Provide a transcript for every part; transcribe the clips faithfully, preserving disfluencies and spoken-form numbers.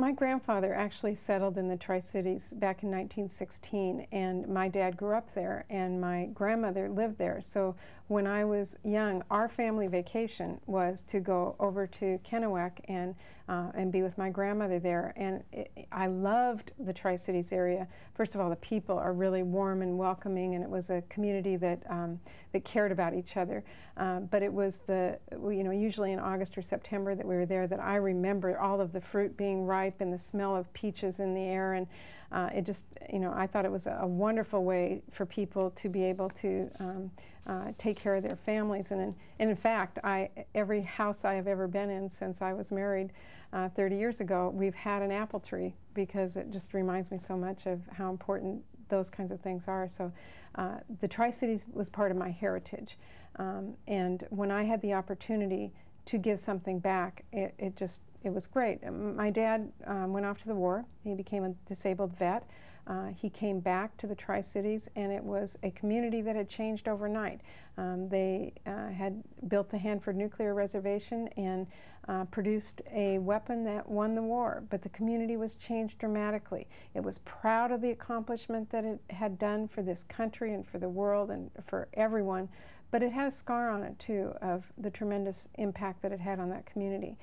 My grandfather actually settled in the Tri-Cities back in nineteen sixteen, and my dad grew up there, and my grandmother lived there. So when I was young, our family vacation was to go over to Kennewick and uh, and be with my grandmother there. And it, I loved the Tri-Cities area. First of all, the people are really warm and welcoming, and it was a community that um, that cared about each other. Uh, but it was the, you know, usually in August or September that we were there that I remember all of the fruit being ripe and the smell of peaches in the air, and uh, it just, you know, I thought it was a, a wonderful way for people to be able to um, uh, take care of their families. And in, and in fact, I, every house I have ever been in since I was married uh, thirty years ago, we've had an apple tree, because it just reminds me so much of how important those kinds of things are. So uh, the Tri-Cities was part of my heritage. Um, and when I had the opportunity to give something back, it, it just, it was great. My dad um, went off to the war. He became a disabled vet. Uh, he came back to the Tri-Cities, and it was a community that had changed overnight. Um, they uh, had built the Hanford Nuclear Reservation and uh, produced a weapon that won the war, but the community was changed dramatically. It was proud of the accomplishment that it had done for this country and for the world and for everyone, but it had a scar on it too of the tremendous impact that it had on that community.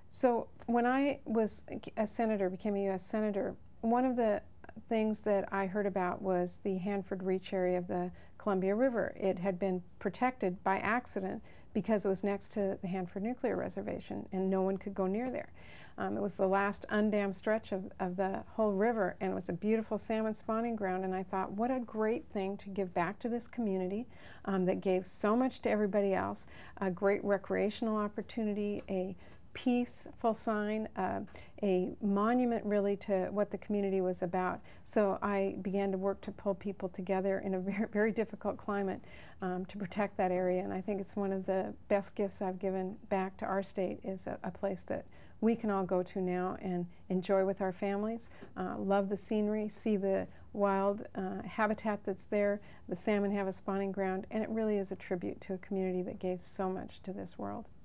So when I was a senator, became a U S senator, one of the things that I heard about was the Hanford Reach area of the Columbia River. It had been protected by accident because it was next to the Hanford Nuclear Reservation, and no one could go near there. Um, it was the last undammed stretch of, of the whole river, and it was a beautiful salmon spawning ground, and I thought, what a great thing to give back to this community um, that gave so much to everybody else, a great recreational opportunity, a peaceful sign, uh, a monument really to what the community was about. So I began to work to pull people together in a very, very difficult climate um, to protect that area, and I think it's one of the best gifts I've given back to our state, is a, a place that we can all go to now and enjoy with our families, uh, love the scenery, see the wild uh, habitat that's there. The salmon have a spawning ground, and it really is a tribute to a community that gave so much to this world.